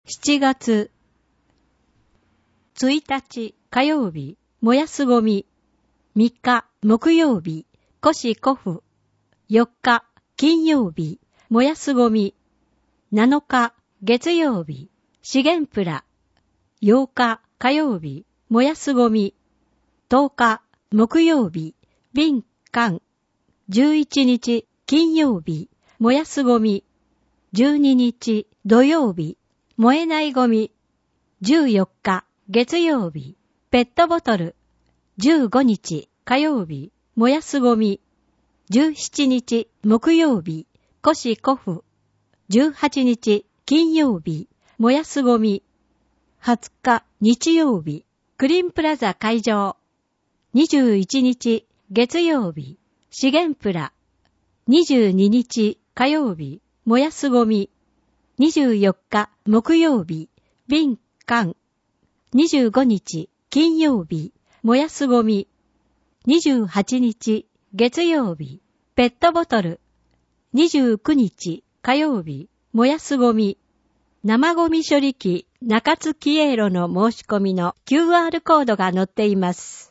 7月1日火曜日、燃やすゴミ。3日木曜日、古紙古布。4日金曜日、燃やすゴミ。7日月曜日、資源プラ。8日火曜日、燃やすゴミ。10日木曜日、瓶缶。11日金曜日、燃やすゴミ。12日土曜日、燃えないゴミ。14日月曜日、ペットボトル。15日火曜日、燃やすゴミ。17日木曜日、古紙古布。18日金曜日、燃やすゴミ。20日日曜日、クリーンプラザ会場。21日月曜日、資源プラ。22日火曜日、燃やすゴミ。24日木曜日、瓶缶。25日金曜日、燃やすゴミ。28日月曜日、ペットボトル。29日火曜日、燃やすゴミ。生ゴミ処理機中津キエロの申し込みの QR コードが載っています。